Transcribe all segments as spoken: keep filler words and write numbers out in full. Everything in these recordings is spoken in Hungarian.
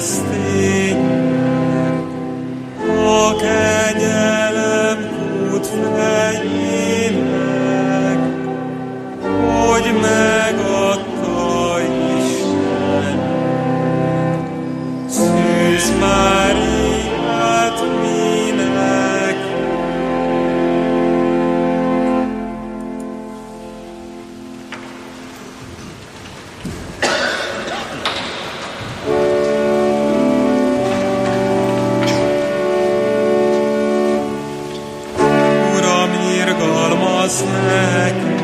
keresztények, a kegyelem kútfejének, hogy megadta Istennek. Szűz Máriát minek. Uram, irgalmaz nekünk,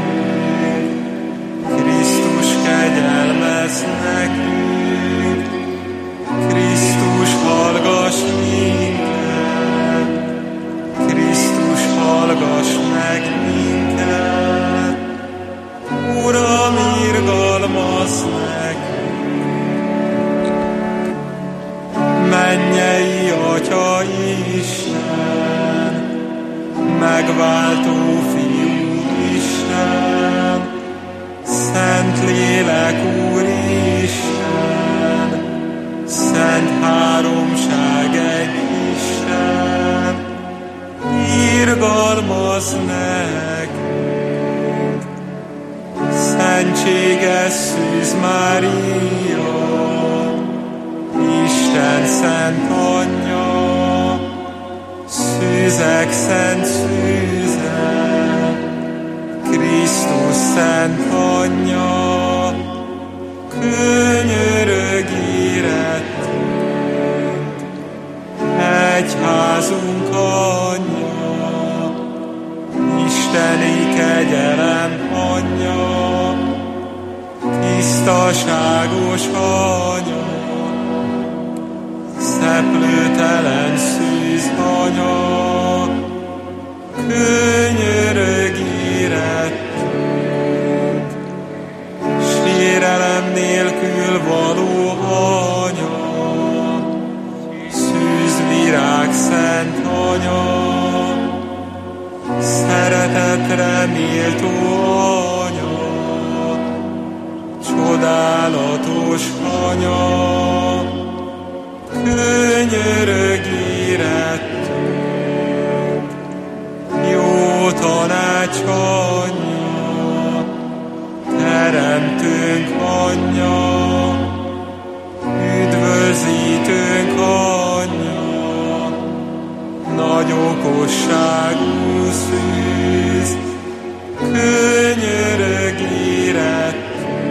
Krisztus kegyelmez nekünk, Krisztus hallgass minket, Krisztus hallgass meg minket, Uram, irgalmaz nekünk. Mennyei Atya Isten, megváltó Fiú Isten, Szent Lélek Úristen, Szent Háromság egy Isten, irgalmaz nekünk. Szentséges Szűz Mária, Isten szent anyja, szűzek szent szűze, Krisztus szent anyja, könyörögj érettünk. Egyházunk anyja, isteni kegyelem anyja, tisztaságos anya, szeplőtelen szűz anya, könyörögj érettünk. Sérelem nélkül való anya, szűz virág szent anya, szeretetre méltó anya, csodálatos anya, könyörögj érettünk. Jó tanács anyja, teremtőnk anyja, üdvözítőnk anyja, nagy okosságú szűz, könyörögj érettünk.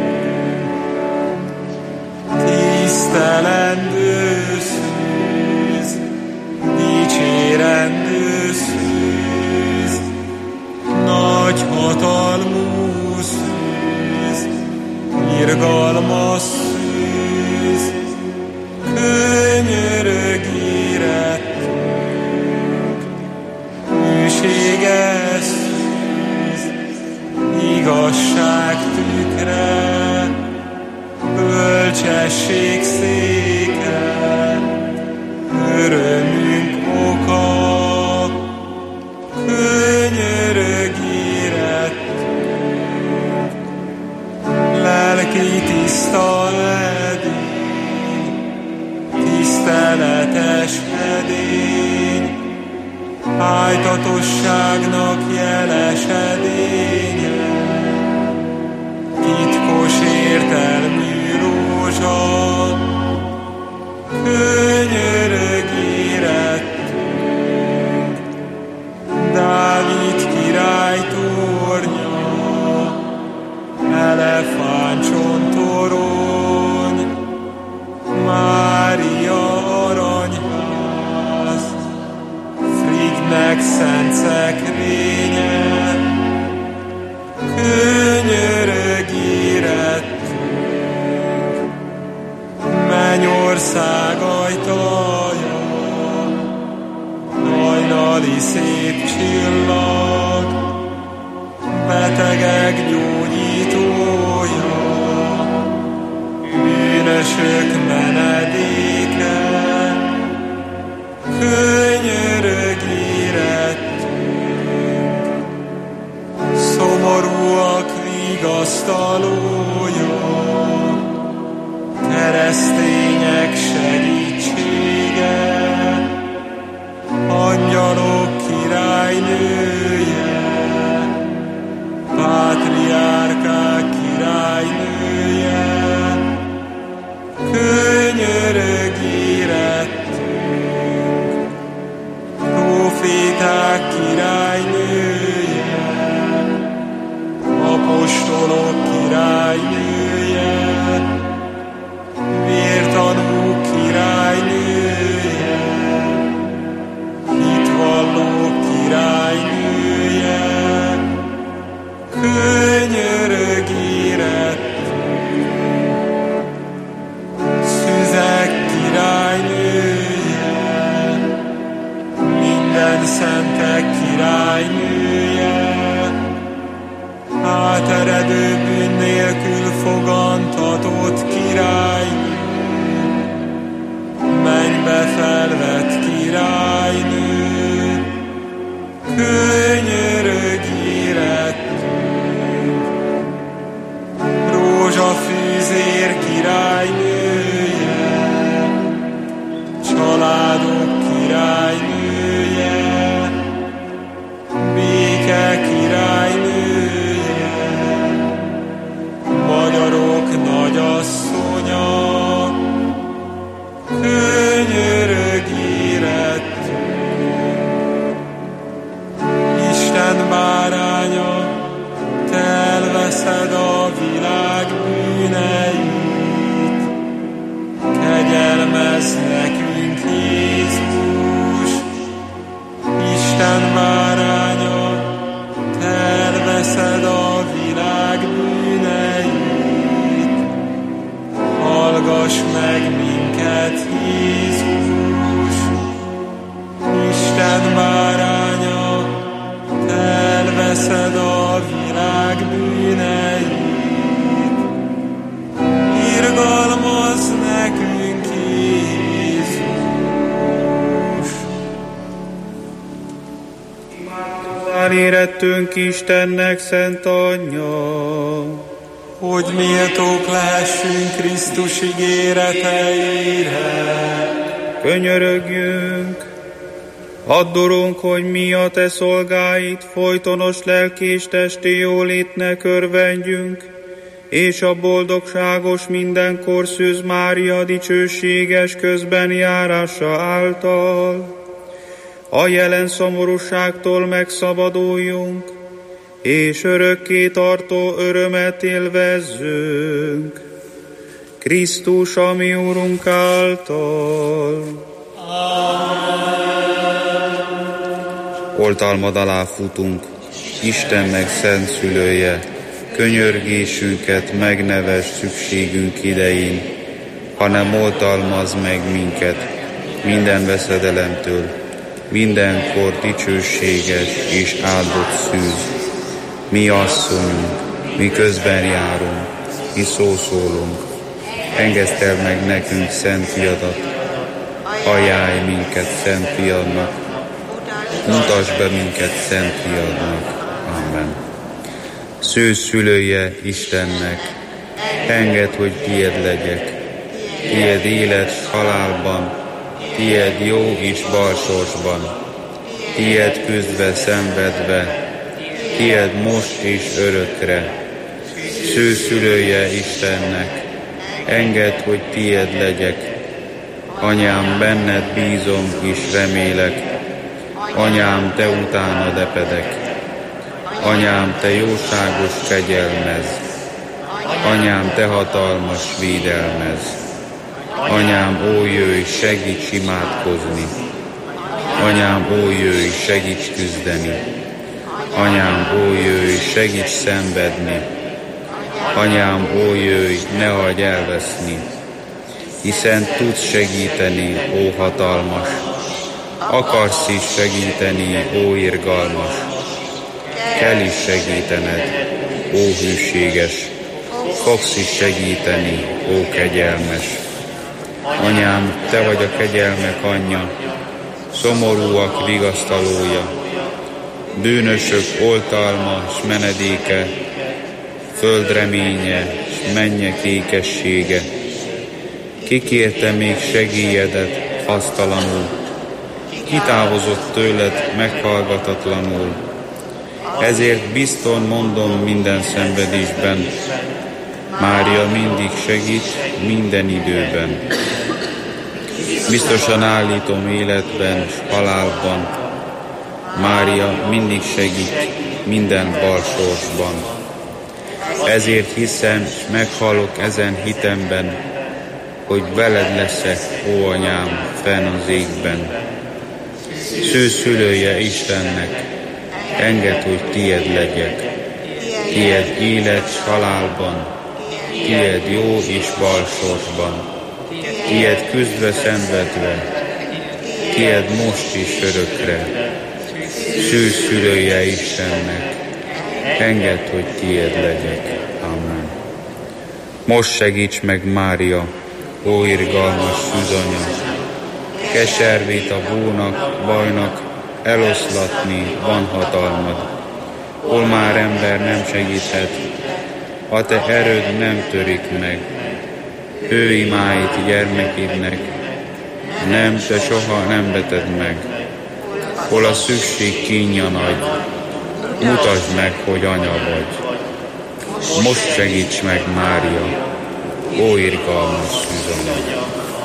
Tisztelendő szűz, dicsérendő szűz, nagy hatalmú szűz, irgalmas szűz, könyörögj érettünk. Hűséges szűz, igazság tükre, bölcsesség széke, örömünk oka, könyörögj érettünk. Lelki tiszta edény, tiszteletes edény, ájtatosságnak jeles edénye, titkos értelmű rózsa, könyörögj érettünk. Dávid király tornya, elefántcsontorony, Mária aranyház, Frigynek szent szekrénye, könyörögj érettünk. Mennyország ajtaja, hajnali szép csillag, betegek gyógyítója, bűnösök menedéke, könyörögj érettünk. Szomorúak vigasztalója, keresztények segítője, könyörög érettünk. Proféták királynője, apostolok királynője, vértanúk királynője, hitvallók királynője, könyörög érettünk. Szüzek királynője, minden szentek királynője, áteredő bűn nélkül fogantatott királynő, mennybe felvett királynő, könyörög érettünk. Rózsafűzér királynője, családok királynője, béke királynője, magyarok nagyasszonya, könyörög érettünk. Isten báránya, te elveszed a világ bűneit, kegyelmezz nekünk, Jézus. Isten báránya, te elveszed a világ bűneit, hallgass meg minket, Jézus. Isten báránya, te elveszed a világ bűneit, irgalmazz nekünk, Jézus. Imádkozzál érettünk Istennek szent anyja, hogy méltók lehessünk Krisztus ígéreteire. könyörögjünk. Add, Urunk, hogy mi a te szolgáid folytonos lelki és testi jólétnek örvendjünk, és a boldogságos mindenkor Szűz Mária dicsőséges közben járása által a jelen szomorúságtól megszabaduljunk, és örökké tartó örömet élvezzünk. Krisztus, a mi Urunk által. Oltalmad alá futunk, Istennek szent szülője, könyörgésünket megnevess szükségünk idején, hanem oltalmazz meg minket minden veszedelemtől, mindenkor dicsőséges és áldott szűz. Mi asszonyunk, mi közben járunk, mi szószólunk, engeszd el meg nekünk szent fiadat, ajánlj minket szent fiadnak, mutasd be minket szent fiadnak. Amen. Szűz szülője Istennek, engedd, hogy tied legyek, tied élet s halálban, tied jó és bal sorsban, tied küzdve, szenvedve, tied most és örökre. Szűz szülője Istennek, engedd, hogy tied legyek, anyám, benned bízom és remélek, anyám, te utánad epedek, anyám, te jóságos kegyelmez, anyám, te hatalmas védelmez, anyám, ó jöjj, segíts imádkozni, anyám, ó jöjj, segíts küzdeni, anyám, ó jöjj, segíts szenvedni, anyám, ó jöjj, ne hagyj elveszni, hiszen tudsz segíteni, ó hatalmas, akarsz is segíteni, ó irgalmas, kell is segítened, ó hűséges, fogsz is segíteni, ó kegyelmes. Anyám, te vagy a kegyelmek anyja, szomorúak vigasztalója, bűnösök oltalma s menedéke, föld reménye s mennyek ékessége. Kikérte még segélyedet hasztalanul, kitávozott tőled meghallgatatlanul. Ezért bizton mondom minden szenvedésben, Mária mindig segít minden időben. Biztosan állítom életben és halálban, Mária mindig segít minden balsorsban. Ezért hiszem, és meghallok ezen hitemben, hogy veled leszek, ó anyám, fenn az égben. Szőszülője Istennek, engedd, hogy tied legyek. Tied élet s halálban, tied jó és balsorsban, tied küzdve szenvedve, tied most is örökre. Szőszülője Istennek, engedd, hogy tied legyek. Amen. Most segíts meg, Mária, ó irgalmas szűzanya, keservét a búnak, bajnak eloszlatni van hatalmad. Hol már ember nem segíthet, a te erőd nem törik meg. Ő imáit gyermekédnek, nem, te soha nem veted meg. Hol a szükség kínja nagy, mutasd meg, hogy anya vagy. Most segíts meg, Mária, ó irgalmas szűzanya.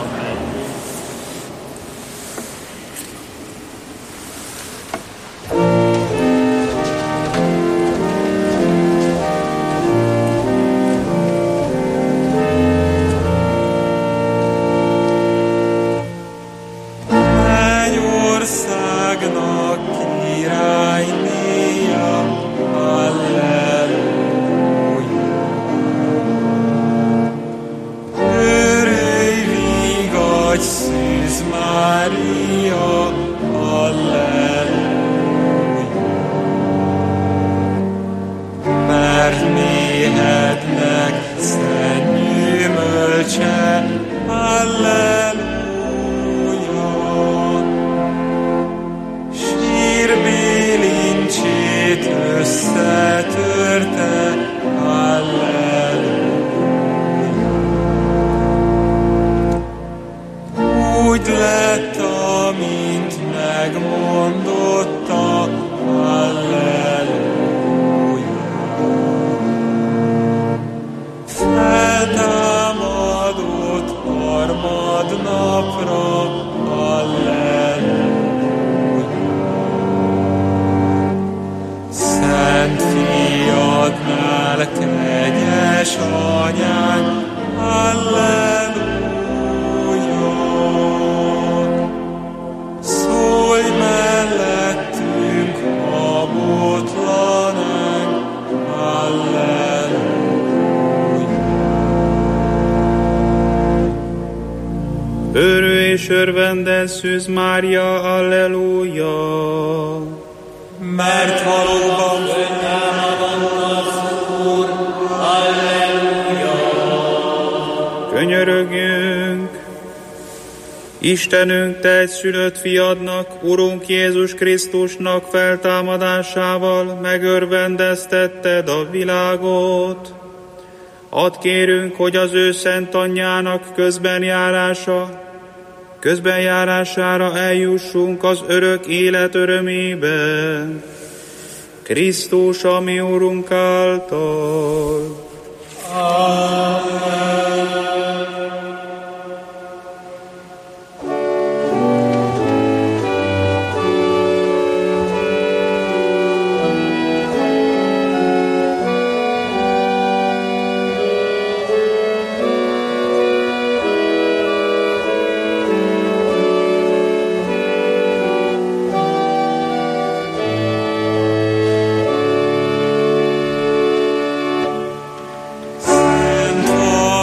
Örvendez Szűz Mária, alleluja! Mert valóban Úr, alleluja! Könyörögjünk! Istenünk, te egy szülött fiadnak, Urunk Jézus Krisztusnak feltámadásával megörvendeztetted a világot. Add kérünk, hogy az ő szent anyjának közbenjárása, közbenjárására eljussunk az örök élet örömébe. Krisztus, a mi Urunk által. Amen. Szent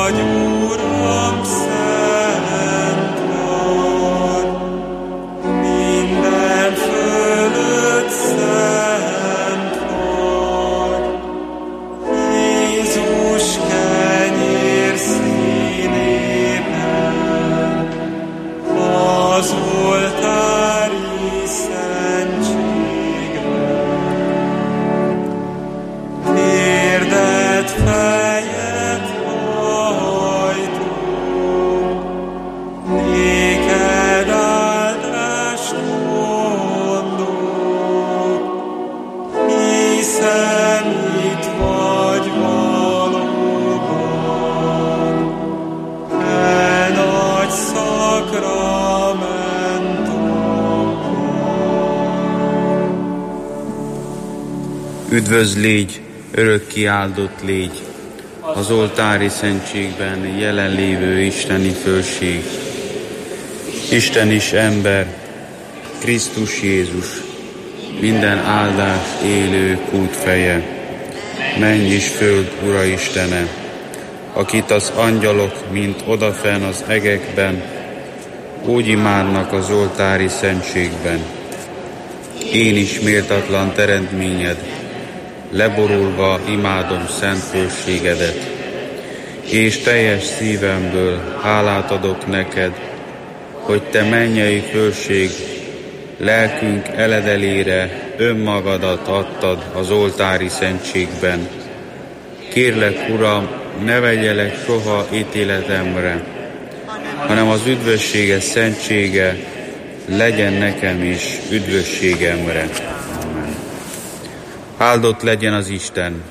Üdvözl légy, örökké áldott légy, az oltári szentségben jelenlévő isteni fölség. Isten is ember, Krisztus Jézus, minden áldás élő kútfeje, menny és föld Ura Istene, akit az angyalok, mint odafenn az egekben, úgy imádnak az oltári szentségben. Én is méltatlan teremtményed, leborulva imádom szent fölségedet, és teljes szívemből hálát adok neked, hogy te mennyei fölség, lelkünk eledelére önmagadat adtad az oltári szentségben. Kérlek, Uram, ne vegyelek soha ítéletemre, hanem az üdvösséges szentsége legyen nekem is üdvösségemre. Amen. Áldott legyen az Isten,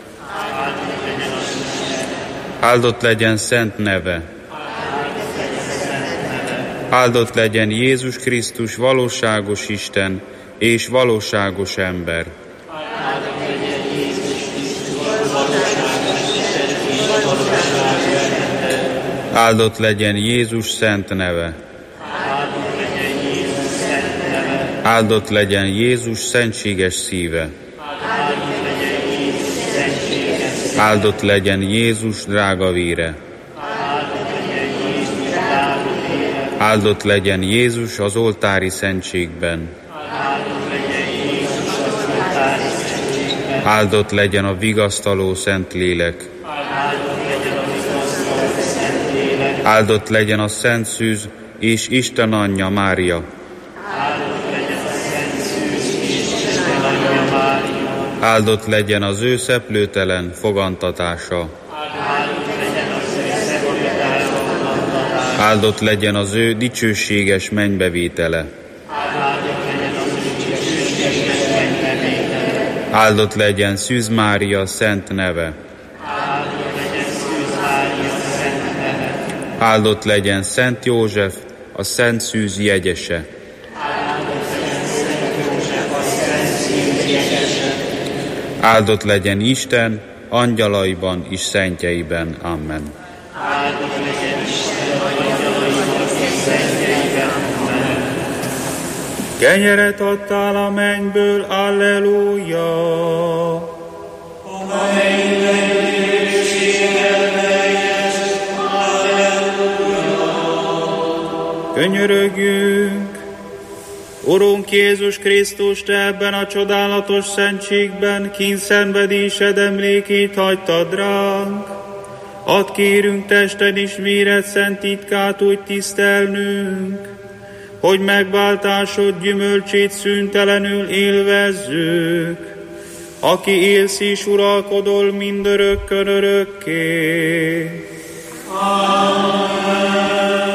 áldott legyen szent neve, áldott legyen Jézus Krisztus valóságos Isten és valóságos ember. Áldott legyen Jézus szent neve. Áldott legyen Jézus szentséges szíve. Áldott legyen Jézus drága vére. Áldott legyen Jézus az oltári szentségben. Áldott legyen a vigasztaló Szentlélek. Áldott legyen a Szent Szűz és Isten Anyja Mária. Áldott legyen az ő szeplőtelen fogantatása. Áldott legyen az ő dicsőséges mennybevétele. Áldott legyen Szűz Mária szent neve. Áldott legyen Szent József, a Szent Szűz jegyese. Áldott legyen Isten angyalaiban és szentjeiben. Amen. Kenyeret adtál a mennyből, alleluja! Könyörögjünk! Urunk Jézus Krisztus, te ebben a csodálatos szentségben kínszenvedésed emlékét hagytad ránk. Add kérünk tested és véred szent titkát úgy tisztelnünk, hogy megváltásod gyümölcsét szüntelenül élvezzük, aki élsz és uralkodol mindörökkön örökké. Amen.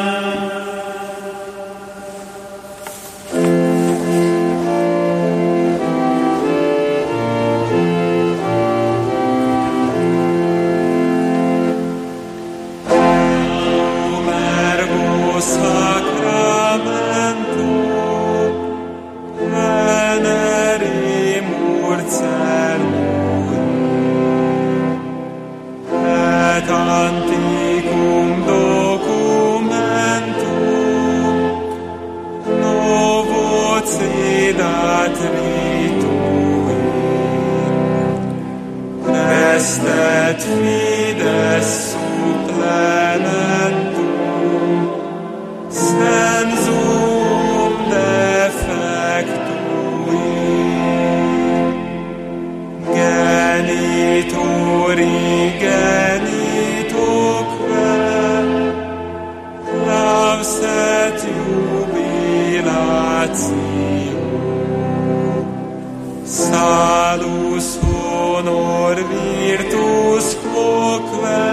Salus honor virtus quoque,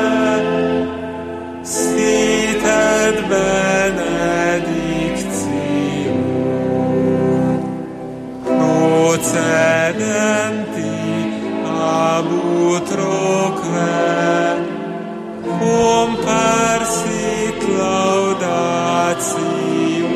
sit benedictio, procedenti ab utroque, cum persit laudatio.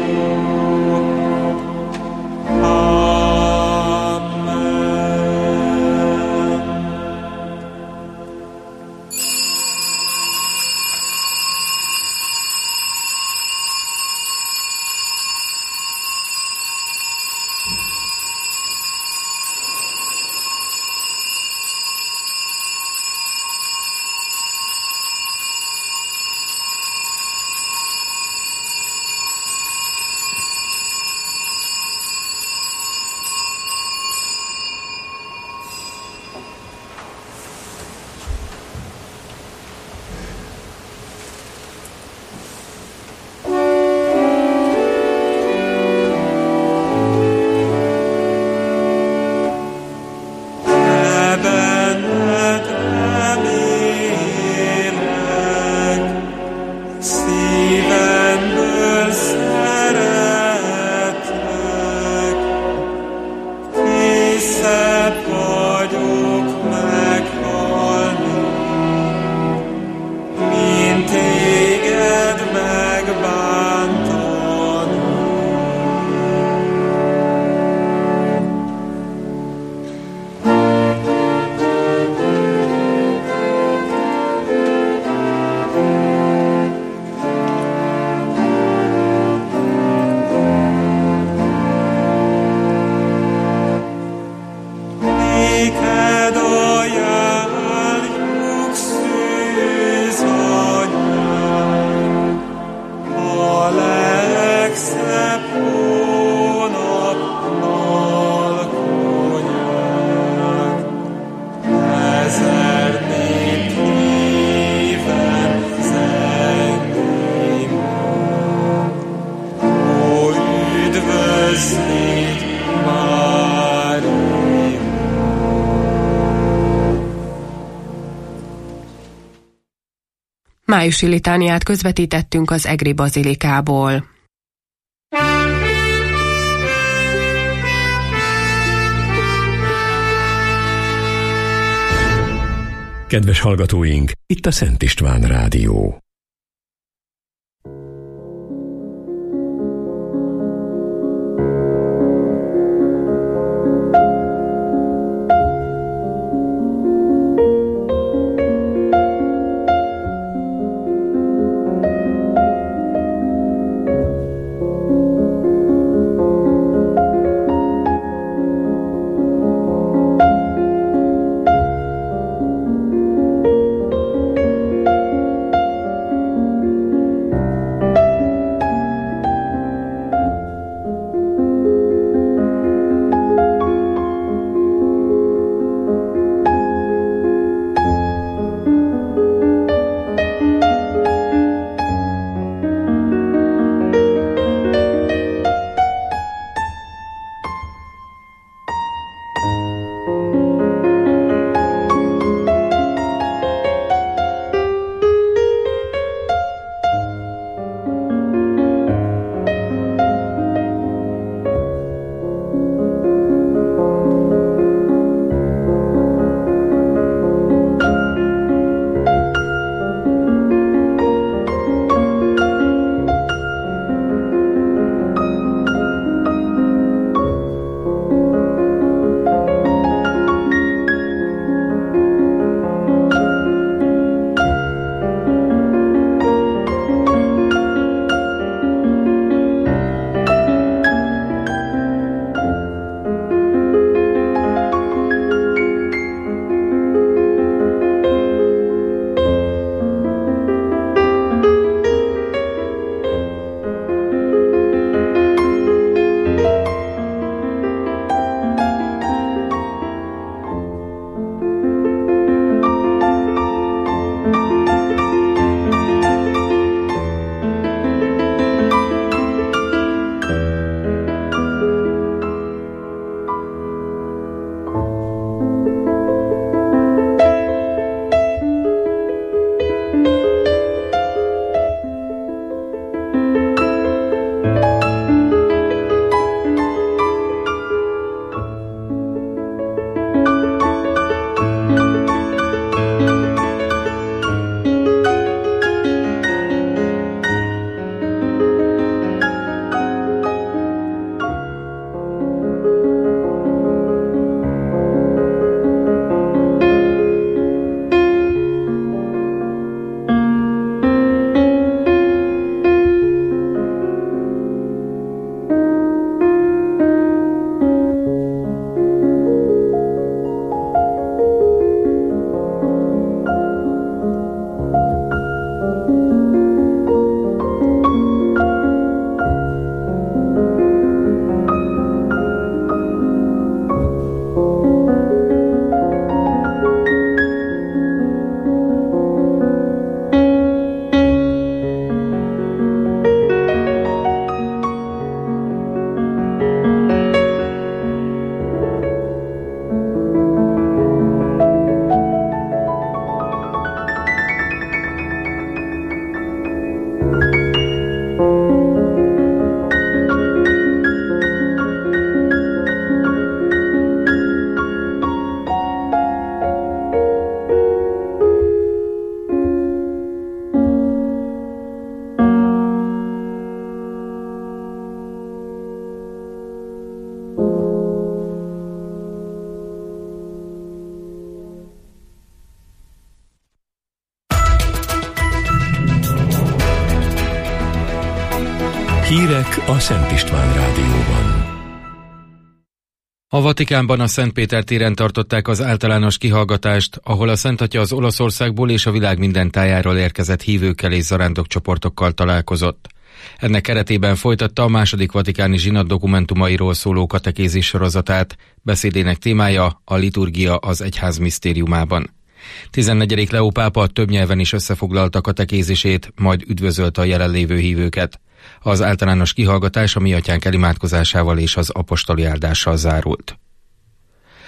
Májusi litániát közvetítettünk az Egri bazilikából. Kedves hallgatóink, itt a Szent István Rádió. Hírek a Szent István Rádióban. A Vatikánban a Szentpéter téren tartották az általános kihallgatást, ahol a Szentatya az Olaszországból és a világ minden tájáról érkezett hívőkkel és zarándokcsoportokkal találkozott. Ennek keretében folytatta a második vatikáni zsinat dokumentumairól szóló katekézis sorozatát, beszédének témája a liturgia az egyház misztériumában. tizennegyedik Leó pápa több nyelven is összefoglalta katekézisét, majd üdvözölte a jelenlévő hívőket. Az általános kihallgatás a Mi Atyánk elimádkozásával és az apostoli áldással zárult.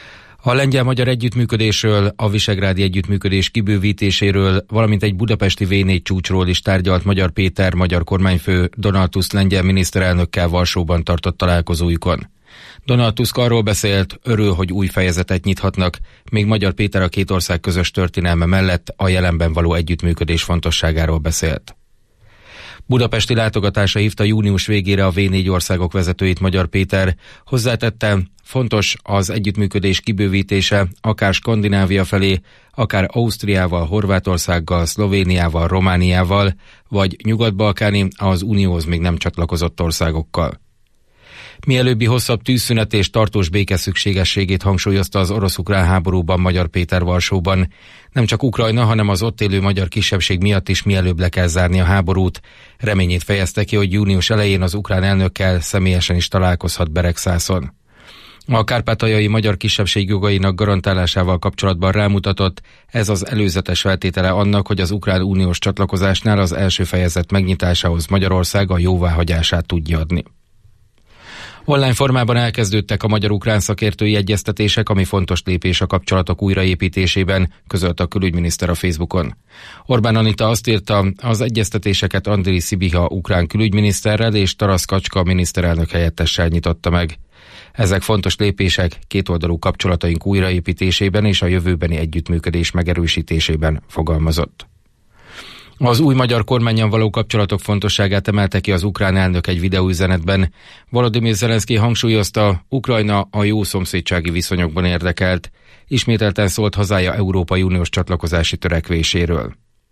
A lengyel-magyar együttműködésről, a visegrádi együttműködés kibővítéséről, valamint egy budapesti vé négy csúcsról is tárgyalt Magyar Péter, magyar kormányfő Donald Tusk lengyel miniszterelnökkel Varsóban tartott találkozójukon. Donald Tusk arról beszélt, örül, hogy új fejezetet nyithatnak, még Magyar Péter a két ország közös történelme mellett a jelenben való együttműködés fontosságáról beszélt. Budapesti látogatása hívta június végére a vé négy országok vezetőit Magyar Péter. Hozzátette, fontos az együttműködés kibővítése, akár Skandinávia felé, akár Ausztriával, Horvátországgal, Szlovéniával, Romániával, vagy nyugat-balkáni, az Unióhoz még nem csatlakozott országokkal. Mielőbbi hosszabb tűzszünet és tartós béke szükségességét hangsúlyozta az orosz-ukrán háborúban Magyar Péter Varsóban. Nem csak Ukrajna, hanem az ott élő magyar kisebbség miatt is mielőbb le kell zárni a háborút. Reményét fejezte ki, hogy június elején az ukrán elnökkel személyesen is találkozhat Beregszászon. A kárpátaljai magyar kisebbség jogainak garantálásával kapcsolatban rámutatott, ez az előzetes feltétele annak, hogy az ukrán uniós csatlakozásnál az első fejezet megnyitásához Magyarország a jóváhagyását tudja adni. Online formában elkezdődtek a magyar-ukrán szakértői egyeztetések, ami fontos lépés a kapcsolatok újraépítésében, közölte a külügyminiszter a Facebookon. Orbán Anita azt írta, az egyeztetéseket Andrii Szibiha ukrán külügyminiszterrel és Tarasz Kacska miniszterelnök helyettessel nyitotta meg. Ezek fontos lépések kétoldalú kapcsolataink újraépítésében és a jövőbeni együttműködés megerősítésében, fogalmazott. Az új magyar kormánnyal való kapcsolatok fontosságát emelte ki az ukrán elnök egy videóüzenetben. Volodymyr Zelenszkij hangsúlyozta, Ukrajna a jó szomszédsági viszonyokban érdekelt. Ismételten szólt hazája Európai Uniós csatlakozási törekvéséről.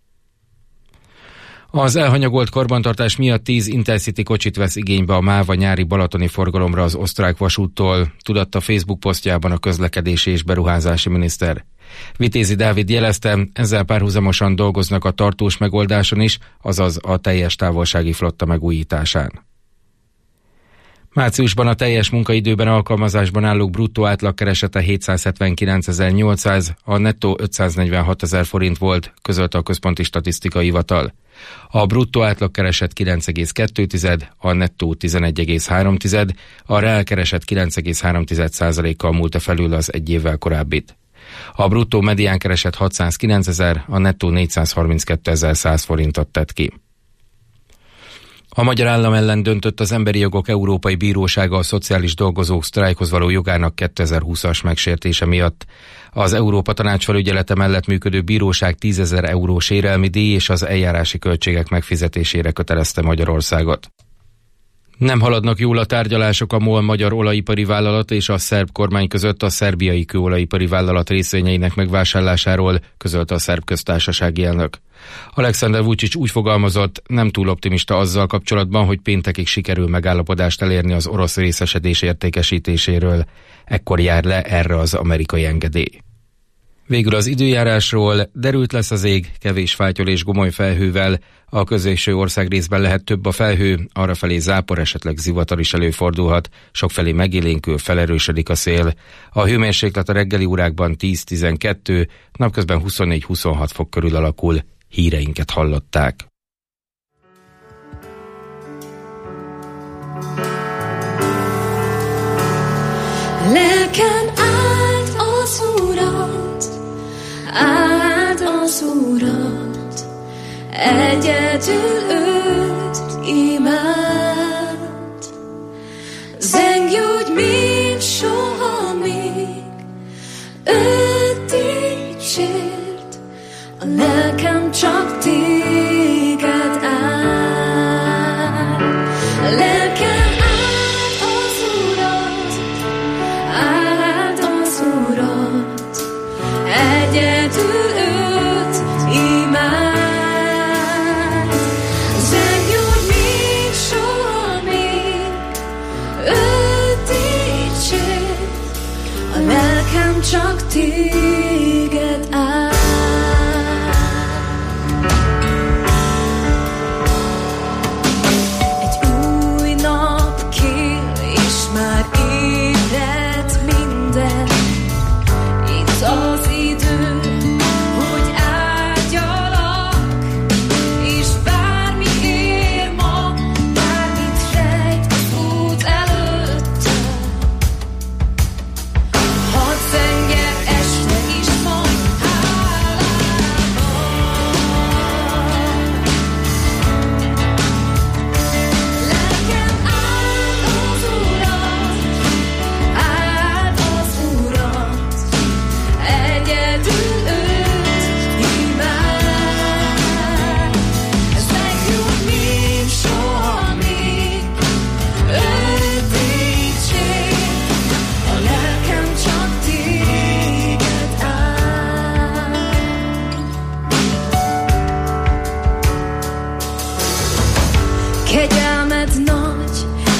Az elhanyagolt karbantartás miatt tíz Intercity kocsit vesz igénybe a MÁV a nyári balatoni forgalomra az osztrák vasúttól, tudatta Facebook posztjában a közlekedési és beruházási miniszter. Vitézi Dávid jelezte, ezzel párhuzamosan dolgoznak a tartós megoldáson is, azaz a teljes távolsági flotta megújításán. Márciusban a teljes munkaidőben alkalmazásban állók bruttó átlagkeresete hétszázhetvenkilencezer-nyolcszáz, a nettó ötszáznegyvenhatezer forint volt, közölte a Központi Statisztikai Hivatal. A bruttó átlagkereset kilenc egész kettő, a nettó tizenegy egész három, a reálkereset kilenc egész három százalékkal múlta felül az egy évvel korábbit. A bruttó mediánkereset hatszázkilencezer, a nettó négyszázharminckétezer-száz forintot tett ki. A magyar állam ellen döntött az Emberi Jogok Európai Bírósága a szociális dolgozók sztrájkhoz való jogának kétezer-húszas megsértése miatt. Az Európa Tanács felügyelete mellett működő bíróság tízezer euró sérelmi díj és az eljárási költségek megfizetésére kötelezte Magyarországot. Nem haladnak jól a tárgyalások a MOL magyar olajipari vállalat és a szerb kormány között a szerbiai kőolajipari vállalat részvényeinek megvásárlásáról, közölte a szerb köztársasági elnök. Alexander Vučić úgy fogalmazott, nem túl optimista azzal kapcsolatban, hogy péntekig sikerül megállapodást elérni az orosz részesedés értékesítéséről. Ekkor jár le erre az amerikai engedély. Végül az időjárásról: derült lesz az ég, kevés fátyol és gomoly felhővel, a középső országrészben lehet több a felhő, arrafelé zápor, esetleg zivatar is előfordulhat, sokfelé megélénkül, felerősödik a szél. A hőmérséklet a reggeli órákban tíz-tizenkettő, napközben huszonnégy-huszonhat fok körül alakul. Híreinket hallották. Lelkem áld az Urat, áld az Urat, egyedül őt imád. Zengj úgy, mint soha még, őt dicsért, a lelkem csak téged áld. Lelkem áld az Urat, áld az Urat, egyedül őt imád. Zengj úgy, mint soha még, őt dicsért, a lelkem csak téged áld. Hadd zengjen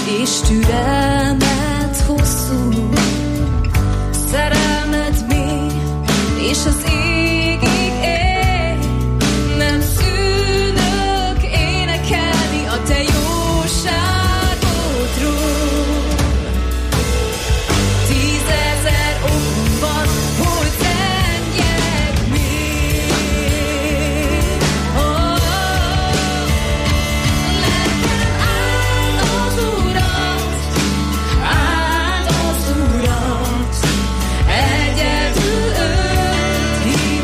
és türelmet hosszú, szerelmed mély, és az égig él. Nem szűnök énekelni a te jóságodról. Tízezer okom van, hogy zenjek még. Oh, lelkem áld az Urat, áld az Urat, egyedül őt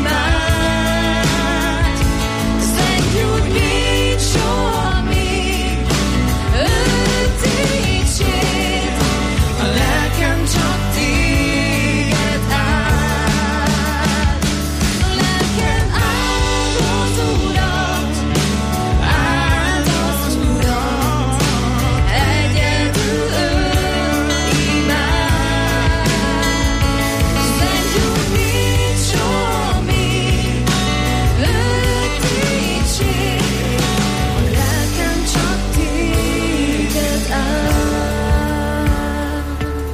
imád. Szent Úr, nincs soha még, őt dicsérd, a lelkem csak téged áld. Lelkem áld az Urat, áld az Urat, egyedül őt imád. Szent Úr, nincs soha még, őt dicsérd, a lelkem csak téged áld.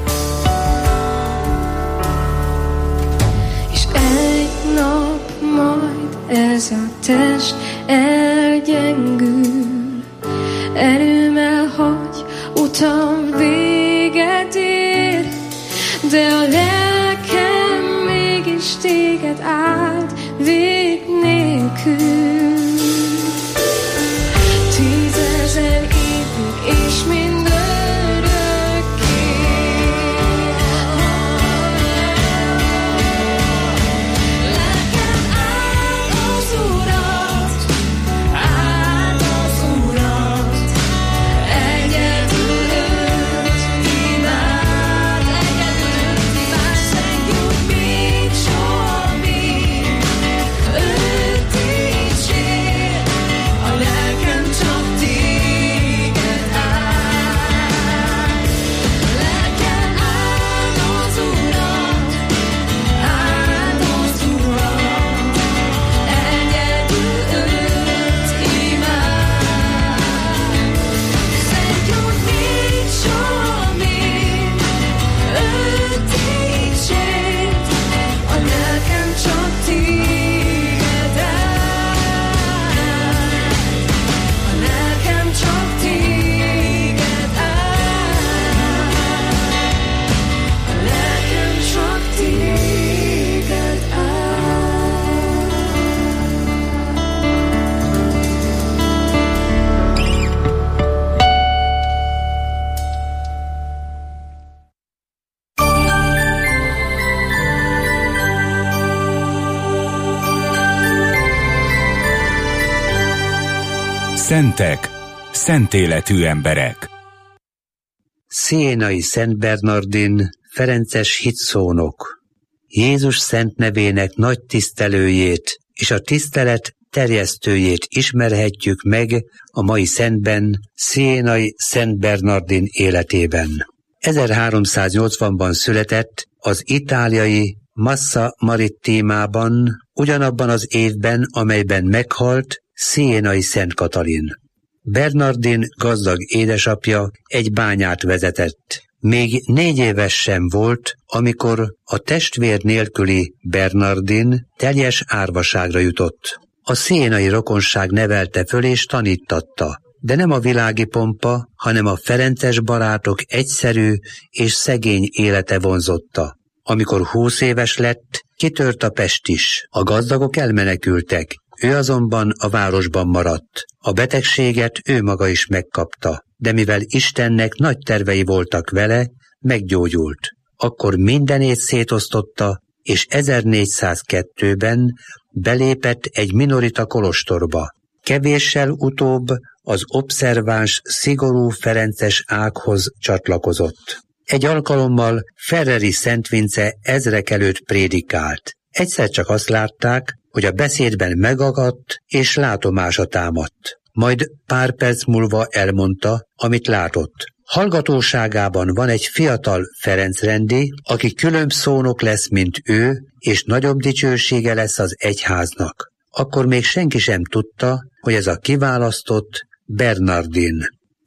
És egy nap majd ez a test elgyengül, erőm elhagy, utam véget ér, de a lelkem mégis téged áld vég nélkül. Tízezer évig és mindörökké. Lelkem áld az Urat, áld az Urat, egyedül őt imád, egyedül őt imád. Szent Úr, még soha még, őt dicsérd, a lelkem csak téged áld. Lelkem áld az Urat, áld az Urat, egyedül őt imád. Szent Úr, még soha még, őt dicsérd, a lelkem csak téged áld. A lelkem csak téged áld. A lelkem csak téged Szentek, szent életű emberek. Sienai Szent Bernardin, ferences hitszónok, Jézus szent nevének nagy tisztelőjét és a tisztelet terjesztőjét ismerhetjük meg a mai szentben, Sienai Szent Bernardin életében. ezerháromszáznyolcvanban született az itáliai Massa Marittimában, ugyanabban az évben, amelyben meghalt Sienai Szent Katalin. Bernardin gazdag édesapja egy bányát vezetett. Még négy éves sem volt, amikor a testvér nélküli Bernardin teljes árvaságra jutott. A sienai rokonság nevelte föl és tanítatta, de nem a világi pompa, hanem a ferences barátok egyszerű és szegény élete vonzotta. Amikor húsz éves lett, kitört a pest is. A gazdagok elmenekültek, ő azonban a városban maradt. A betegséget ő maga is megkapta, de mivel Istennek nagy tervei voltak vele, meggyógyult. Akkor mindenét szétosztotta, és ezernégyszázkettőben belépett egy minorita kolostorba. Kevéssel utóbb az obszerváns, szigorú ferences ághoz csatlakozott. Egy alkalommal Ferreri Szent Vince ezrek előtt prédikált. Egyszer csak azt látták, hogy a beszédben megagadt és látomása támadt. Majd pár perc múlva elmondta, amit látott. Hallgatóságában van egy fiatal Ferencrendi, aki különb szónok lesz, mint ő, és nagyobb dicsősége lesz az egyháznak. Akkor még senki sem tudta, hogy ez a kiválasztott Bernardin.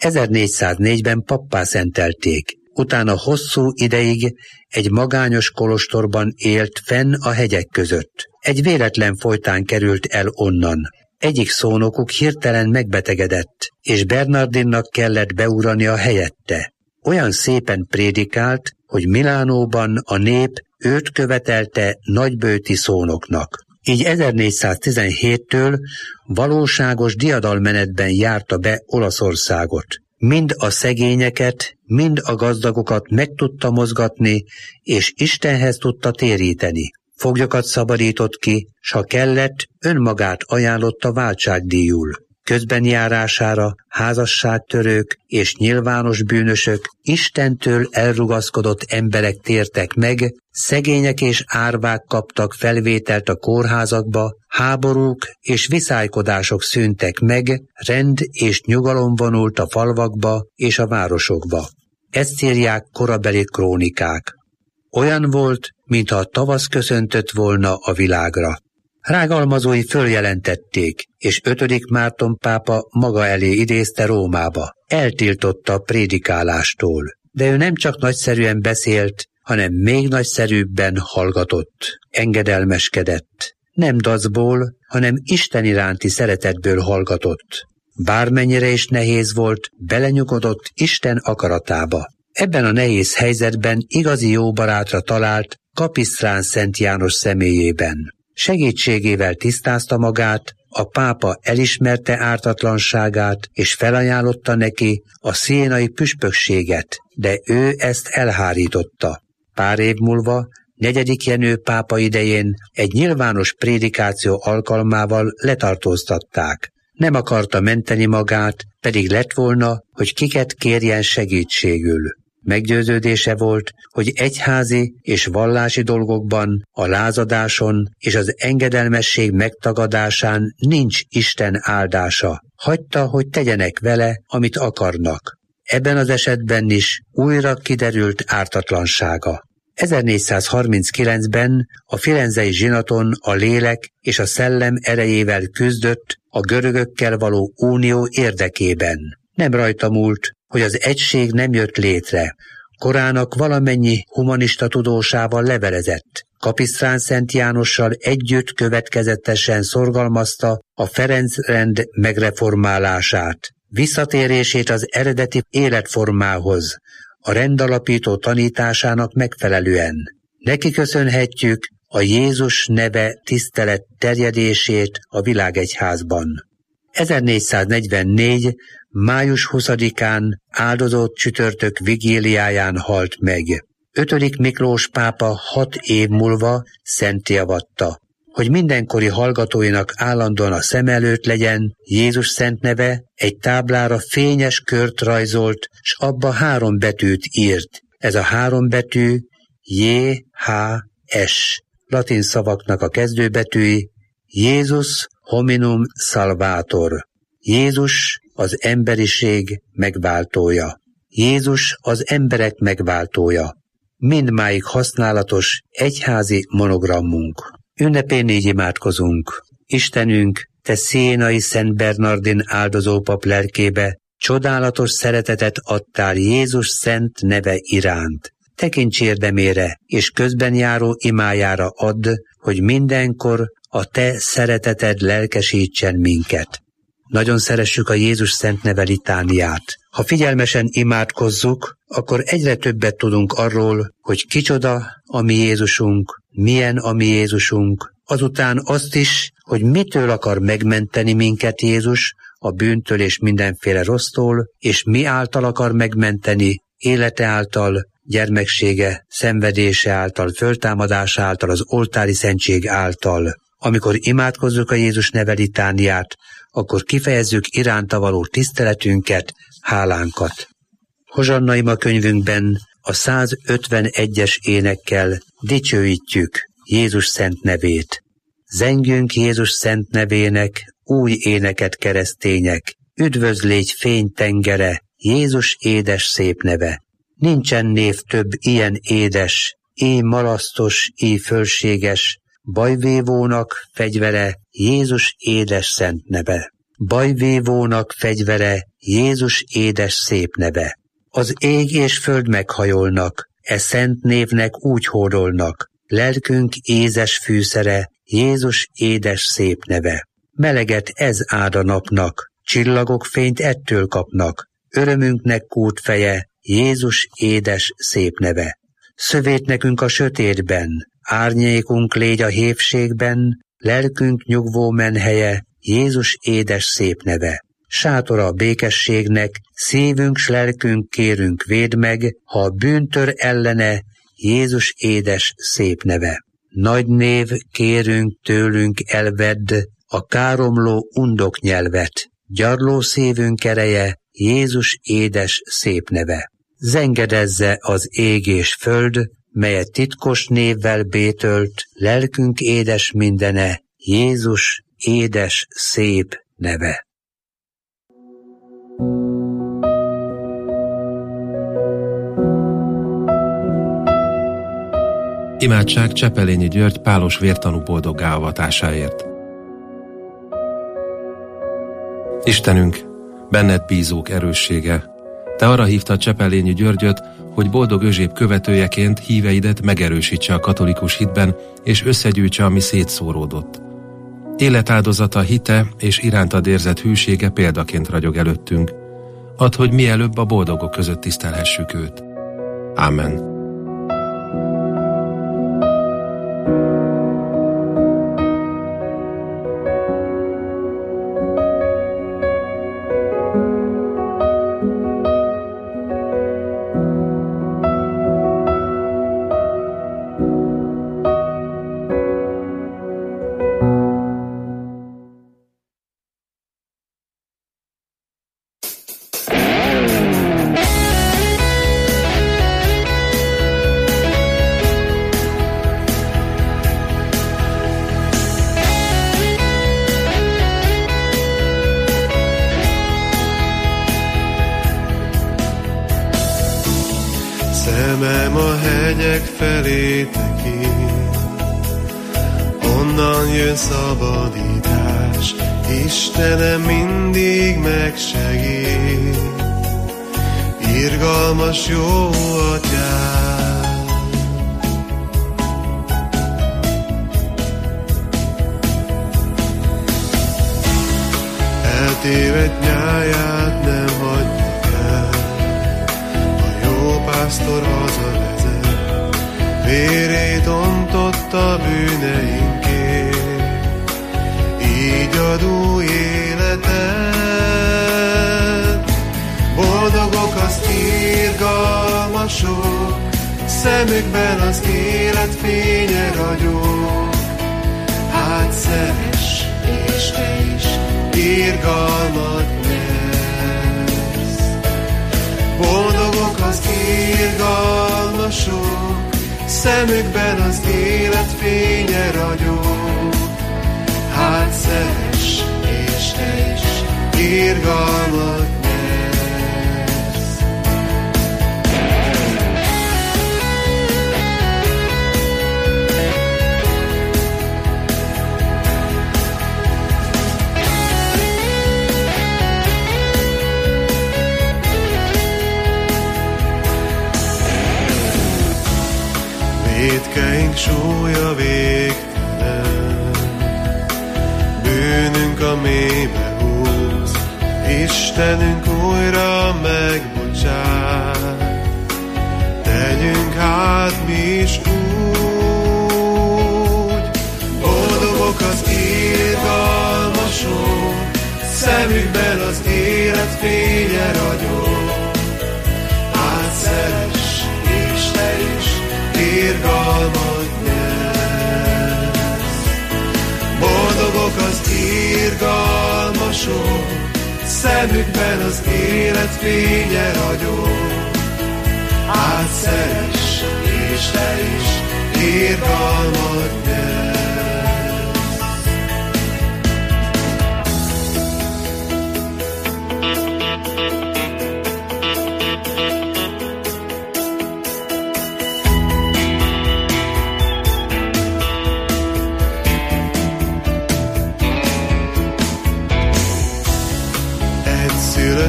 ezernégyszáznégyben pappá szentelték, utána hosszú ideig egy magányos kolostorban élt fenn a hegyek között. Egy véletlen folytán került el onnan. Egyik szónokuk hirtelen megbetegedett, és Bernardinnak kellett beugrania helyette. Olyan szépen prédikált, hogy Milánóban a nép őt követelte nagybőti szónoknak. Így ezernégyszáztizenhéttől valóságos diadalmenetben járta be Olaszországot. Mind a szegényeket, mind a gazdagokat meg tudta mozgatni, és Istenhez tudta téríteni. Foglyokat szabadított ki, s ha kellett, önmagát ajánlotta váltságdíjul. Közbenjárására házasságtörők és nyilvános bűnösök, Istentől elrugaszkodott emberek tértek meg, szegények és árvák kaptak felvételt a kórházakba, háborúk és viszálykodások szűntek meg, rend és nyugalom vonult a falvakba és a városokba. Ezt írják korabeli krónikák. Olyan volt, mintha a tavasz köszöntött volna a világra. Rágalmazói följelentették, és ötödik Márton pápa maga elé idézte Rómába. Eltiltotta a prédikálástól, de ő nem csak nagyszerűen beszélt, hanem még nagyszerűbben hallgatott, engedelmeskedett. Nem dacból, hanem Isten iránti szeretetből hallgatott. Bármennyire is nehéz volt, belenyugodott Isten akaratába. Ebben a nehéz helyzetben igazi jó barátra talált Kapisztrán Szent János személyében. Segítségével tisztázta magát, a pápa elismerte ártatlanságát, és felajánlotta neki a szienai püspökséget, de ő ezt elhárította. Pár év múlva, negyedik Jenő pápa idején egy nyilvános prédikáció alkalmával letartóztatták. Nem akarta menteni magát, pedig lett volna, hogy kiket kérjen segítségül. Meggyőződése volt, hogy egyházi és vallási dolgokban, a lázadáson és az engedelmesség megtagadásán nincs Isten áldása. Hagyta, hogy tegyenek vele, amit akarnak. Ebben az esetben is újra kiderült ártatlansága. ezernégyszázharminckilencben a firenzei zsinaton a lélek és a szellem erejével küzdött a görögökkel való unió érdekében. Nem rajta múlt, hogy az egység nem jött létre. Korának valamennyi humanista tudósával levelezett. Kapisztrán Szent Jánossal együtt következetesen szorgalmazta a Ferenc-rend megreformálását, visszatérését az eredeti életformához, a rendalapító tanításának megfelelően. Neki köszönhetjük a Jézus neve tisztelet terjedését a világegyházban. ezernégyszáznegyvennégy. május huszadikán áldozott csütörtök vigíliáján halt meg. ötödik Miklós pápa hat év múlva szentté avatta. Hogy mindenkori hallgatóinak állandóan a szem előtt legyen, Jézus szent neve egy táblára fényes kört rajzolt, s abba három betűt írt. Ez a három betű J H S. Latin szavaknak a kezdőbetűi Jézus hominum salvator. Jézus az emberiség megváltója. Jézus az emberek megváltója. Mindmáig használatos egyházi monogrammunk. Ünnepén így imádkozunk. Istenünk, te Szienai Szent Bernardin áldozópap lelkébe csodálatos szeretetet adtál Jézus szent neve iránt. Tekints érdemére és közben járó imájára add, hogy mindenkor a te szereteted lelkesítsen minket. Nagyon szeressük a Jézus szent neve litániát. Ha figyelmesen imádkozzuk, akkor egyre többet tudunk arról, hogy kicsoda a mi Jézusunk, milyen a mi Jézusunk, azután azt is, hogy mitől akar megmenteni minket Jézus, a bűntől és mindenféle rossztól, és mi által akar megmenteni, élete által, gyermeksége, szenvedése által, föltámadása által, az oltári szentség által. Amikor imádkozzuk a Jézus neve litániát, akkor kifejezzük iránta való tiszteletünket, hálánkat. Hozsanna ima könyvünkben a százötvenegyes énekkel dicsőítjük Jézus szent nevét. Zengjünk Jézus szent nevének új éneket, keresztények, üdvözlégy fény tengere, Jézus édes szép neve. Nincsen név több ilyen édes, így malasztos, így fölséges, bajvévónak fegyvere, Jézus édes szent neve. bajvívónak fegyvere, Jézus édes szép neve. Az ég és föld meghajolnak, e szent névnek úgy hódolnak, lelkünk ézes fűszere, Jézus édes szép neve. Meleget ez áld a napnak, csillagok fényt ettől kapnak, örömünknek kútfeje, Jézus édes szép neve. Szövét nekünk a sötétben, árnyékunk légy a hévségben, lelkünk nyugvó menhelye, Jézus édes szép neve. Sátora a békességnek, szívünk s lelkünk kérünk védd meg, ha a bűntör ellene, Jézus édes szép neve. Nagy név kérünk tőlünk elvedd, a káromló undok nyelvet, gyarló szívünk ereje, Jézus édes szép neve. Zengedezze az ég és föld, melyet titkos névvel bétölt, lelkünk édes mindene, Jézus édes szép neve. Imádság Csepelényi György pálos vértanú boldoggá avatásáért. Istenünk, benned bízók erőssége, te arra hívtad Csepelényi Györgyöt, hogy boldog Özséb követőjeként híveidet megerősítse a katolikus hitben, és összegyűjtse, ami szétszóródott. Életáldozata, hite és irántad érzett hűsége példaként ragyog előttünk. Add, hogy mielőbb a boldogok között tisztelhessük őt. Ámen. Szemem a hegyek felé tekint, onnan jön szabadítás, Istenem mindig megsegít, irgalmas jó atyám. Eltévedt nyáját nem hagyjuk el, pásztor hazavezet, vérét ontotta bűneinkért, így ad új életet. Boldogok az irgalmasok, szemükben az élet fénye ragyog. Hát szeress, és te is irgalmat nyersz. Boldogok az irgalmasok, szemükben az élet fénye ragyog. Hát szeress, és te is irgalmat nyersz. Vétkeink súlya végtelen, bűnünk a mélybe húz, Istenünk újra megbocsát. Tegyünk hát mi is úgy, boldogok az irgalmasok, szemükben az élet fénye ragyog. Hát szeress, és te is irgalmat nyersz. Boldogok az irgalmasok, szemükben az élet fénye ragyog. Hát szeress, és te is irgalmat nyersz.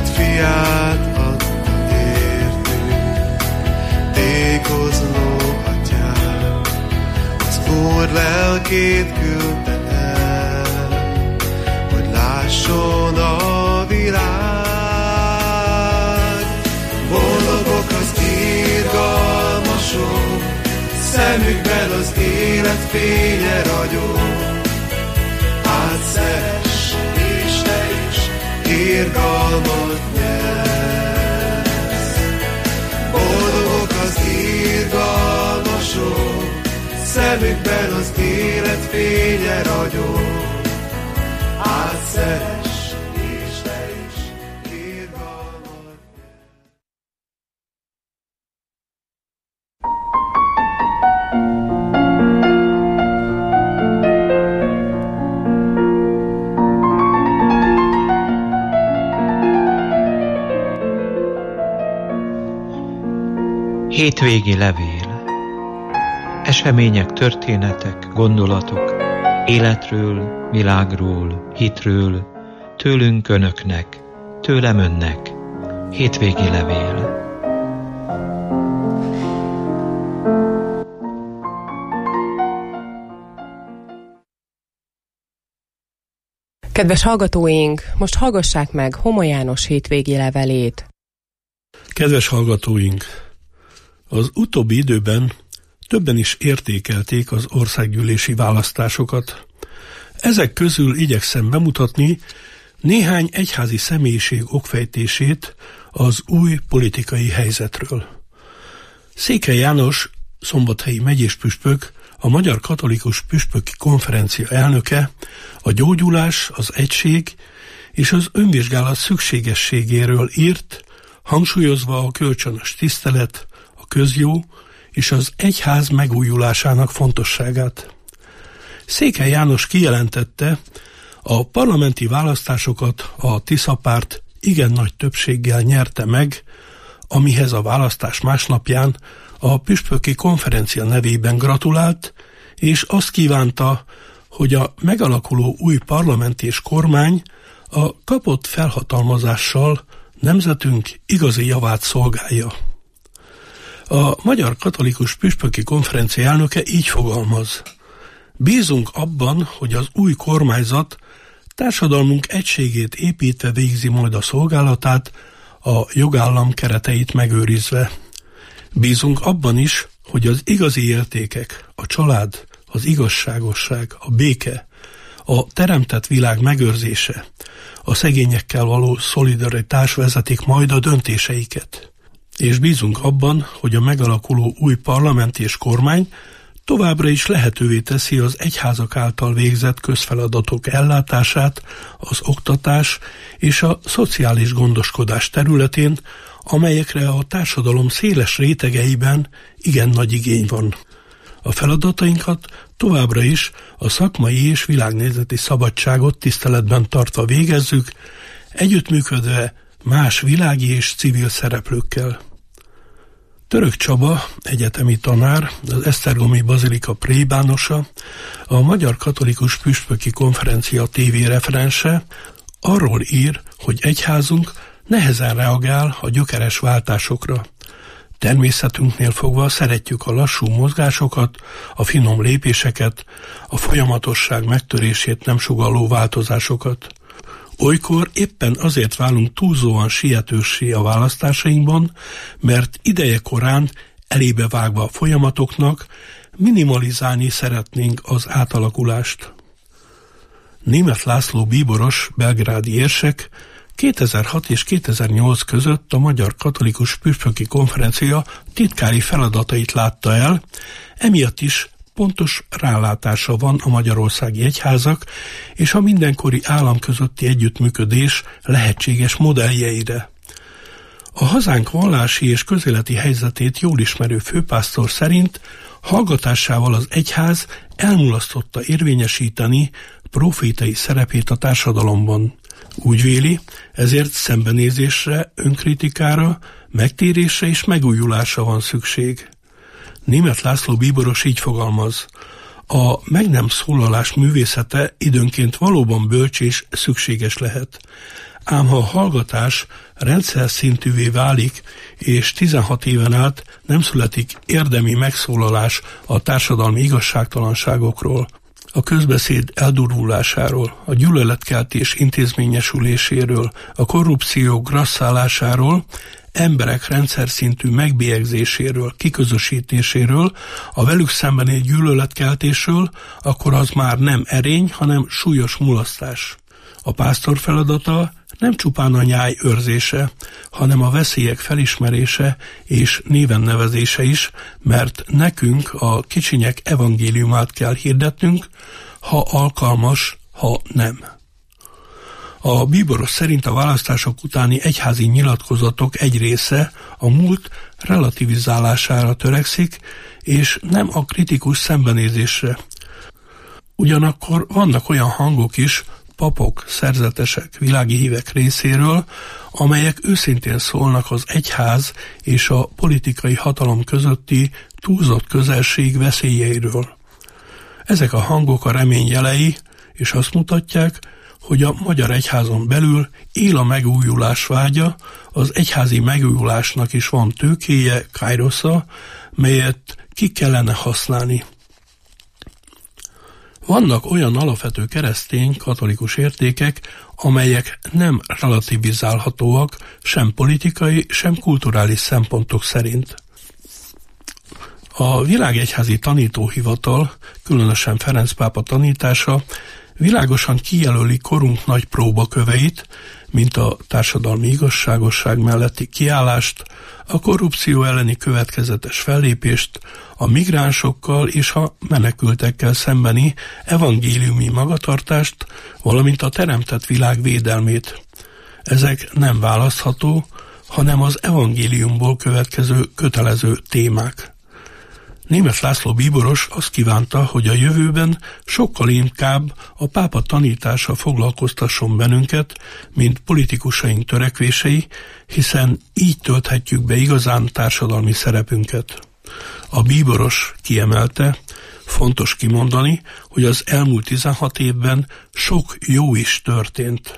saját fiát adta értünk, tékozló atyát, az Úr lelkét küldte el, hogy lásson a világ. Boldogok az irgalmasok, szemükben az élet fénye ragyog. Hát szeress, és te is irgalmat nyersz. Boldogok az irgalmasok, szemükben az élet fénye ragyog. Hát szeress, és te is irgalmat nyersz. Hétvégi levél. Események, történetek, gondolatok, életről, világról, hitről, tőlünk önöknek, tőlem önnek. Hétvégi levél. Kedves hallgatóink, most hallgassák meg Homa János hétvégi levelét. Kedves hallgatóink, az utóbbi időben többen is értékelték az országgyűlési választásokat. Ezek közül igyekszem bemutatni néhány egyházi személyiség okfejtését az új politikai helyzetről. Székely János, szombathelyi megyéspüspök, a Magyar Katolikus Püspöki Konferencia elnöke a gyógyulás, az egység és az önvizsgálat szükségességéről írt, hangsúlyozva a kölcsönös tisztelet, a közjó és az egyház megújulásának fontosságát. Székely János kijelentette, a parlamenti választásokat a Tisza párt igen nagy többséggel nyerte meg, amihez a választás másnapján a Püspöki Konferencia nevében gratulált, és azt kívánta, hogy a megalakuló új parlament és kormány a kapott felhatalmazással nemzetünk igazi javát szolgálja. A Magyar Katolikus Püspöki Konferencia elnöke így fogalmaz: bízunk abban, hogy az új kormányzat társadalmunk egységét építve végzi majd a szolgálatát, a jogállam kereteit megőrizve. Bízunk abban is, hogy az igazi értékek, a család, az igazságosság, a béke, a teremtett világ megőrzése, a szegényekkel való szolidaritás vezetik majd a döntéseiket. És bízunk abban, hogy a megalakuló új parlament és kormány továbbra is lehetővé teszi az egyházak által végzett közfeladatok ellátását az oktatás és a szociális gondoskodás területén, amelyekre a társadalom széles rétegeiben igen nagy igény van. A feladatainkat továbbra is a szakmai és világnézeti szabadságot tiszteletben tartva végezzük, együttműködve más világi és civil szereplőkkel. Török Csaba, egyetemi tanár, az Esztergomi Bazilika plébánosa, a Magyar Katolikus Püspöki Konferencia té vé referense arról ír, hogy egyházunk nehezen reagál a gyökeres váltásokra. Természetünknél fogva szeretjük a lassú mozgásokat, a finom lépéseket, a folyamatosság megtörését nem sugalló változásokat. Olykor éppen azért válunk túlzóan sietőssé a választásainkban, mert ideje korán, elébe vágva a folyamatoknak, minimalizálni szeretnénk az átalakulást. Németh László bíboros, belgrádi érsek kétezer-hat és kétezer-nyolc között a Magyar Katolikus Püspöki Konferencia titkári feladatait látta el, emiatt is pontos rálátása van a magyarországi egyházak és a mindenkori állam közötti együttműködés lehetséges modelljeire. A hazánk vallási és közéleti helyzetét jól ismerő főpásztor szerint hallgatásával az egyház elmulasztotta érvényesíteni profétai szerepét a társadalomban. Úgy véli, ezért szembenézésre, önkritikára, megtérésre és megújulásra van szükség. Németh László bíboros így fogalmaz: a meg nem szólalás művészete időnként valóban bölcs és szükséges lehet. Ám ha a hallgatás rendszer szintűvé válik, és tizenhat éven át nem születik érdemi megszólalás a társadalmi igazságtalanságokról, a közbeszéd eldurvulásáról, a gyűlöletkeltés intézményesüléséről, a korrupció grasszálásáról, emberek rendszer szintű megbélyegzéséről, kiközösítéséről, a velük szembeni gyűlöletkeltésről, akkor az már nem erény, hanem súlyos mulasztás. A pásztor feladata nem csupán a nyáj őrzése, hanem a veszélyek felismerése és néven nevezése is, mert nekünk a kicsinyek evangéliumát kell hirdetnünk, ha alkalmas, ha nem. A bíboros szerint a választások utáni egyházi nyilatkozatok egy része a múlt relativizálására törekszik, és nem a kritikus szembenézésre. Ugyanakkor vannak olyan hangok is, papok, szerzetesek, világi hívek részéről, amelyek őszintén szólnak az egyház és a politikai hatalom közötti túlzott közelség veszélyeiről. Ezek a hangok a remény jelei, és azt mutatják, hogy a magyar egyházon belül él a megújulás vágya, az egyházi megújulásnak is van tőkéje, kairosza, melyet ki kellene használni. Vannak olyan alapvető keresztény katolikus értékek, amelyek nem relativizálhatóak sem politikai, sem kulturális szempontok szerint. A világegyházi tanítóhivatal, különösen Ferenc pápa tanítása világosan kijelöli korunk nagy próbaköveit, mint a társadalmi igazságosság melletti kiállást, a korrupció elleni következetes fellépést, a migránsokkal és a menekültekkel szembeni evangéliumi magatartást, valamint a teremtett világ védelmét. Ezek nem választható, hanem az evangéliumból következő kötelező témák. Németh László bíboros azt kívánta, hogy a jövőben sokkal inkább a pápa tanítása foglalkoztasson bennünket, mint politikusaink törekvései, hiszen így tölthetjük be igazán társadalmi szerepünket. A bíboros kiemelte, fontos kimondani, hogy az elmúlt tizenhat évben sok jó is történt.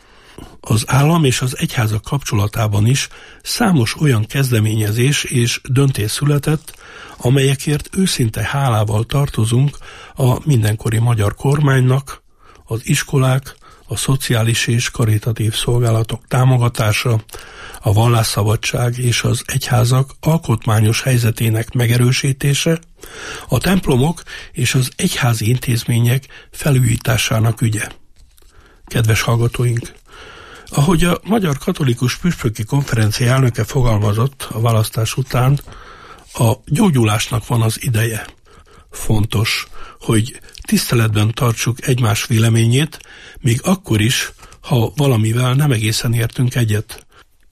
Az állam és az egyházak kapcsolatában is számos olyan kezdeményezés és döntés született, amelyekért őszinte hálával tartozunk a mindenkori magyar kormánynak, az iskolák, a szociális és karitatív szolgálatok támogatása, a vallásszabadság és az egyházak alkotmányos helyzetének megerősítése, a templomok és az egyházi intézmények felújításának ügye. Kedves hallgatóink! Ahogy a Magyar Katolikus Püspöki Konferencia elnöke fogalmazott a választás után, a gyógyulásnak van az ideje. Fontos, hogy tiszteletben tartsuk egymás véleményét, még akkor is, ha valamivel nem egészen értünk egyet.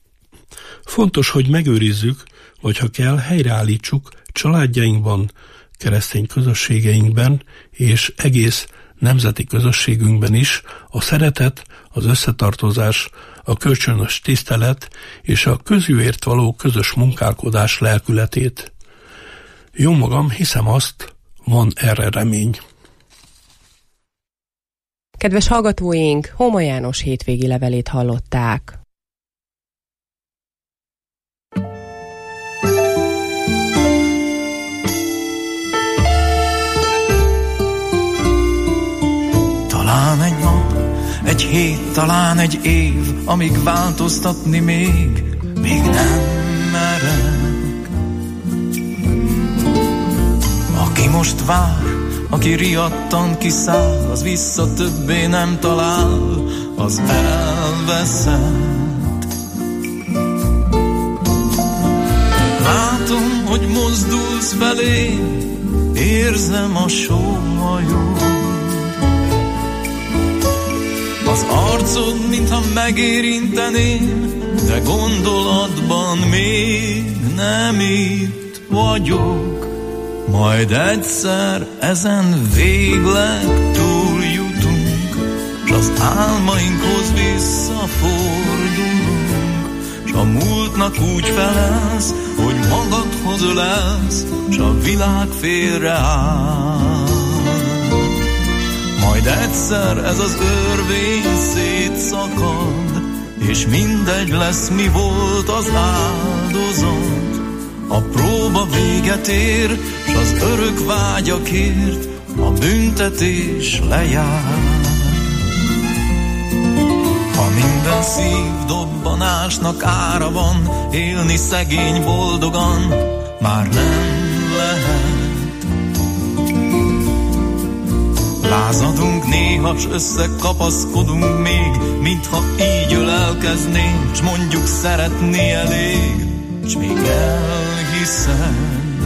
Fontos, hogy megőrizzük, vagy ha kell, helyreállítsuk családjainkban, keresztény közösségeinkben és egész nemzeti közösségünkben is a szeretet, az összetartozás, a kölcsönös tisztelet és a közjúért való közös munkálkodás lelkületét. Jó magam, hiszem azt, van erre remény. Kedves hallgatóink, Homa János hétvégi levelét hallották. Talán egy nap, egy hét, talán egy év, amíg változtatni még, még nem merek. Aki most vár, aki riadtan kiszáll, az vissza többé nem talál, az elveszett. Látom, hogy mozdulsz felé, érzem a sóhajod. Az arcod, mintha megérinteném, de gondolatban még nem itt vagyok. Majd egyszer ezen végleg túljutunk, s az álmainkhoz visszafordulunk, s a múltnak úgy felelsz, hogy magadhoz ölelsz, s a világ félreáll. Majd egyszer ez az örvény szétszakad, és mindegy lesz, mi volt az áldozat. A próba véget ér, s az örök vágyakért a büntetés lejár. Ha minden szív dobbanásnak ára van, élni szegény boldogan már nem lehet. Lázadunk néha, s összekapaszkodunk még, mintha így ölelkeznénk, s mondjuk szeretni elég, s még elhiszem.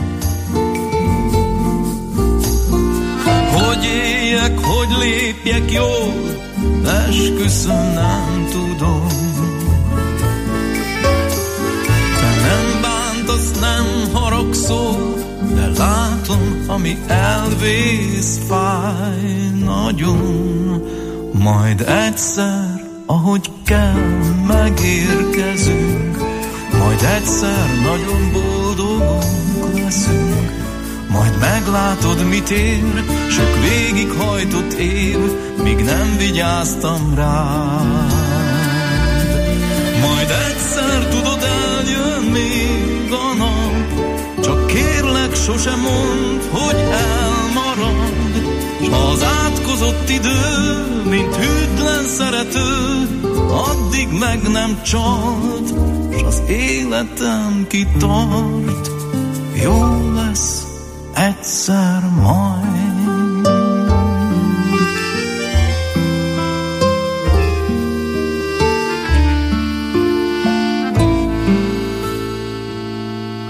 Hogy éljek, hogy lépjek jól, esküszöm nem tudom. Te nem bántasz, nem haragszol, de látom, ami elvész, fáj nagyon. Majd egyszer, ahogy kell, megérkezünk, majd egyszer nagyon boldogok leszünk. Majd meglátod, mit ér sok végighajtott év, míg nem vigyáztam rád. Majd egyszer tudod, eljön még a nap, csak kérlek, sose mondd, hogy elmarad. S ha az átkozott idő, mint hűtlen szerető, addig meg nem csalt, s az életem kitart. Jó lesz egyszer majd.